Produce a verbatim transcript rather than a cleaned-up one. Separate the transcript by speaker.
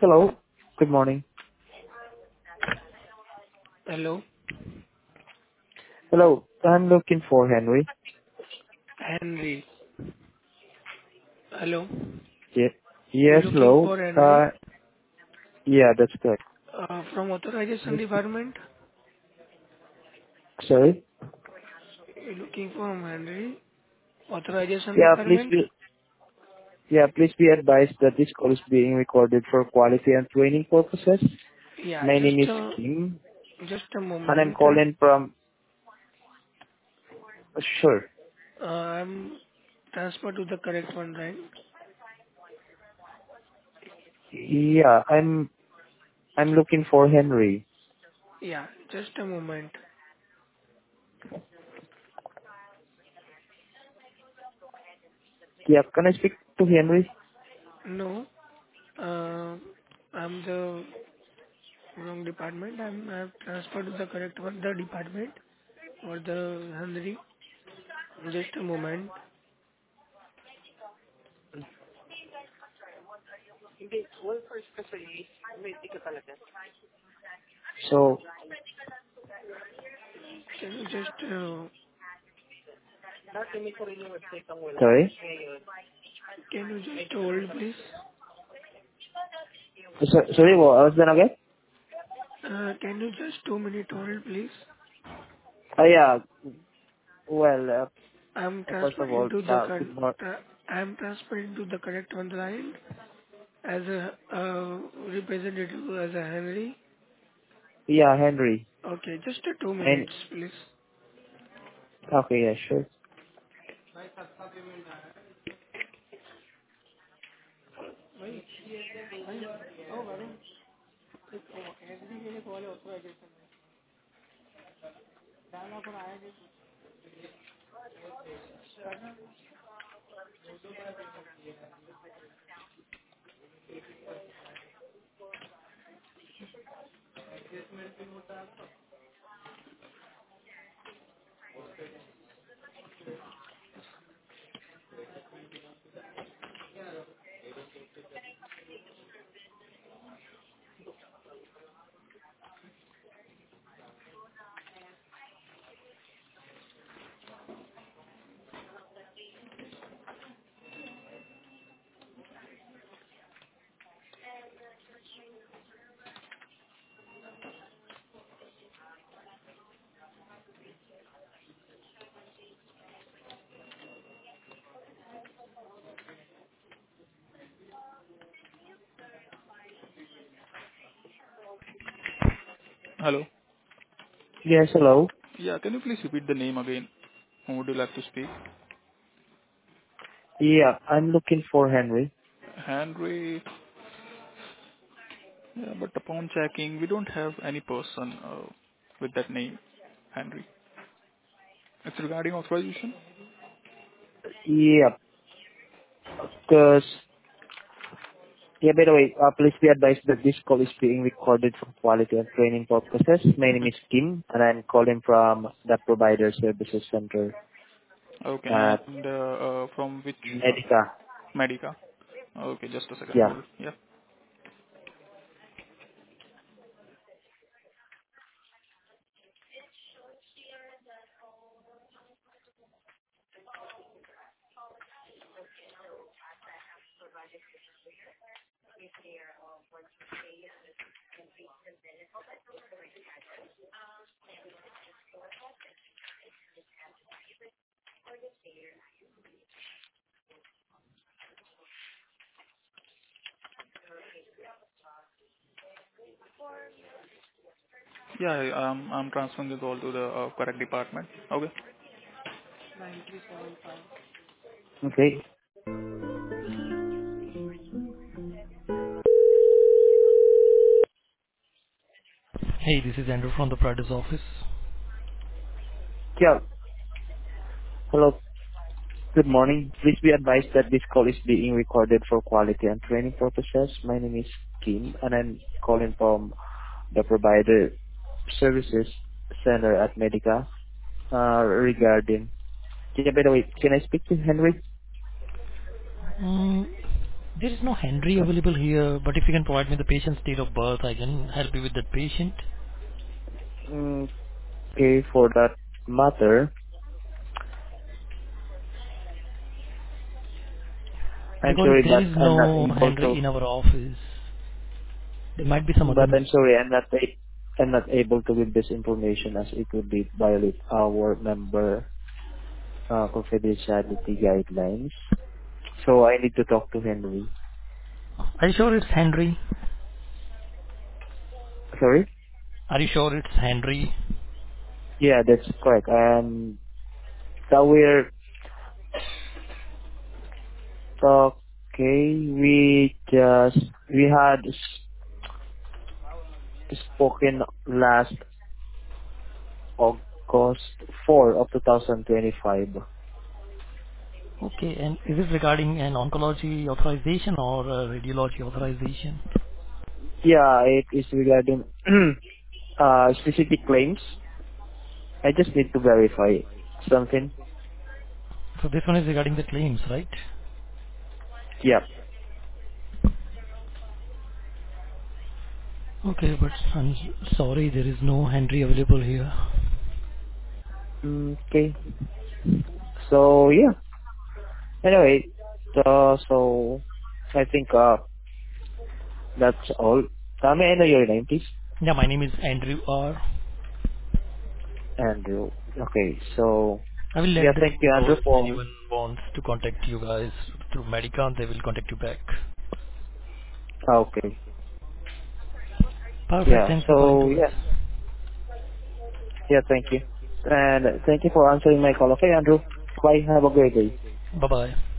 Speaker 1: Hello. Good morning.
Speaker 2: Hello,
Speaker 1: Hello. I'm looking for Henry.
Speaker 2: Henry. Hello.
Speaker 1: Ye-
Speaker 2: You're
Speaker 1: Yes,
Speaker 2: looking
Speaker 1: hello.
Speaker 2: for Henry
Speaker 1: Uh, yeah, that's correct.
Speaker 2: uh, from authorization
Speaker 1: Yes.
Speaker 2: department.
Speaker 1: Sorry.
Speaker 2: You're looking for Henry authorization
Speaker 1: Yeah, please
Speaker 2: department.
Speaker 1: be, yeah, please be advised that this call is being recorded for quality and training purposes.
Speaker 2: Yeah,
Speaker 1: My
Speaker 2: just
Speaker 1: name is
Speaker 2: uh,
Speaker 1: Kim,
Speaker 2: just a
Speaker 1: and I'm
Speaker 2: moment.
Speaker 1: calling from, uh, sure.
Speaker 2: Uh, I'm transfer to the correct one, right?
Speaker 1: Yeah, I'm, I'm looking for Henry.
Speaker 2: Yeah, just a moment.
Speaker 1: Yeah, can I speak to Henry?
Speaker 2: No, uh, I'm the wrong department. I'm I've transferred to the correct one, the department or the Henry. Just a moment.
Speaker 1: So,
Speaker 2: Can you just uh,
Speaker 1: sorry.
Speaker 2: can you just hold, please?
Speaker 1: So, sorry, what was that again?
Speaker 2: Uh, Can you just two minute hold, please?
Speaker 1: Oh, yeah. Well,
Speaker 2: I'm
Speaker 1: uh, first of all,
Speaker 2: transferring to the
Speaker 1: uh,
Speaker 2: cor-
Speaker 1: good morning.
Speaker 2: tra- I'm transferring to the correct one line as a uh, representative as a Henry.
Speaker 1: Yeah, Henry.
Speaker 2: Okay, just a two
Speaker 1: And
Speaker 2: minutes, please.
Speaker 1: okay, yeah, sure.
Speaker 3: Hello.
Speaker 1: Yes, hello.
Speaker 3: Yeah, can you please repeat the name again? Who would you like to speak?
Speaker 1: Yeah, I'm looking for Henry.
Speaker 3: Henry. Yeah, but upon checking, we don't have any person uh, with that name, Henry. It's regarding authorization?
Speaker 1: Yeah, because, yeah, by the way, uh, please be advised that this call is being recorded for quality and training purposes. My name
Speaker 3: Mhm.
Speaker 1: is Kim, and I'm calling from the Provider Services Center
Speaker 3: Okay,
Speaker 1: at
Speaker 3: and uh, uh, from which uh,
Speaker 1: Medica.
Speaker 3: Medica? Okay, just a second,
Speaker 1: Yeah.
Speaker 3: hold. Yeah. Yeah, I- I'm I'm transferring this all to the uh, correct department. Okay.
Speaker 1: Okay.
Speaker 2: Hey, this is Andrew from the Pradesh office.
Speaker 1: Yeah. Hello. Good morning. Please be advised that this call is being recorded for quality and training purposes. My name is Kim, and I'm calling from the Provider Services Center at Medica uh, regarding. Yeah, by the way, can I speak to Henry?
Speaker 2: Mm,
Speaker 4: There is no Henry available here, but if you can provide me the patient's date of birth, I can help you with that patient.
Speaker 1: Mm, okay, for that matter, I'm
Speaker 4: Because
Speaker 1: sorry,
Speaker 4: there
Speaker 1: but
Speaker 4: is
Speaker 1: I'm not
Speaker 4: no
Speaker 1: able
Speaker 4: Henry
Speaker 1: to.
Speaker 4: in our office. There might be some other.
Speaker 1: But I'm sorry, I'm not. A, I'm not able to give this information as it would be violate our member uh, confidentiality guidelines. So I need to talk to Henry.
Speaker 4: Are you sure it's Henry?
Speaker 1: Sorry?
Speaker 4: Are you sure it's Henry?
Speaker 1: Yeah, that's correct. Um, so we're okay. We just we had s- spoken last August fourth of twenty twenty-five.
Speaker 4: Okay, and is this regarding an oncology authorization or a radiology authorization?
Speaker 1: Yeah, it is regarding uh specific claims. I just need to verify something.
Speaker 4: So this one is regarding the claims, right?
Speaker 1: Yeah.
Speaker 4: Okay, but I'm sorry, there is no Henry available here.
Speaker 1: Mm, okay. So yeah. Anyway, uh, so I think uh that's all. Uh, may I know your name, please?
Speaker 4: Yeah, my name is Andrew R.
Speaker 1: Andrew. Okay. So
Speaker 4: I will let
Speaker 1: yeah,
Speaker 4: them
Speaker 1: thank you,
Speaker 4: know
Speaker 1: Andrew,
Speaker 4: if
Speaker 1: for
Speaker 4: anyone wants to contact you guys through Medicon, they will contact you back.
Speaker 1: ah, okay.
Speaker 4: Perfect,
Speaker 1: Yeah.
Speaker 4: thanks for calling
Speaker 1: So
Speaker 4: to us.
Speaker 1: yeah, yeah, thank you, and thank you for answering my call. Okay, Andrew. Bye. Have a great day.
Speaker 4: Bye-bye.